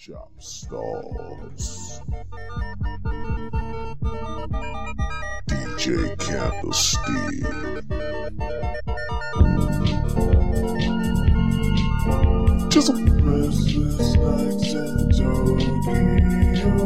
Chop Stars. DJ Candlestick. Just a restless nights in Tokyo.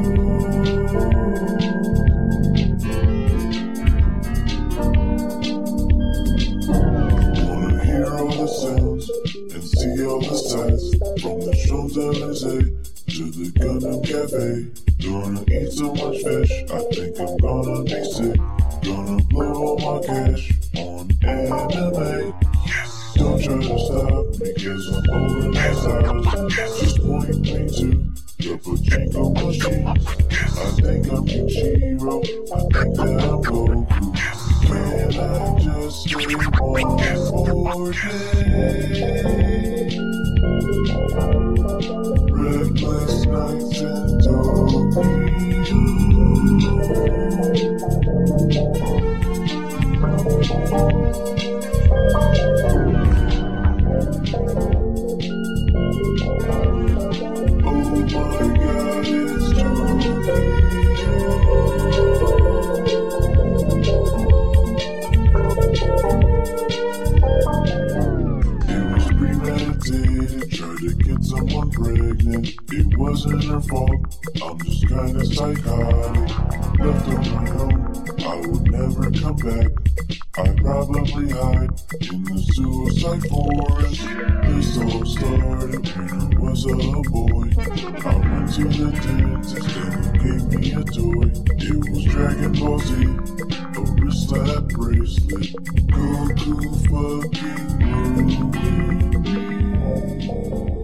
Wanna hear all the sounds and see all the sights, from the Champs-Elysees to the Gundam Cafe. Gonna eat so much fish, I think I'm gonna be sick. Gonna blow all my cash on anime. Don't try to stop me, cause I'm over my size. Just point me to the pachinko machines. I think I'm Ichiro, I think that I'm Goku. Can I just stay one more day? Restless nights in Tokyo. Tried to get someone pregnant, it wasn't her fault. I'm just kinda psychotic, left on my own. I would never come back. I'd probably hide in the suicide forest. This all started when I was a boy. I went to the dentist and he gave me a toy. It was Dragon Ball Z, a wrist slap bracelet. Goku fucking ruined me.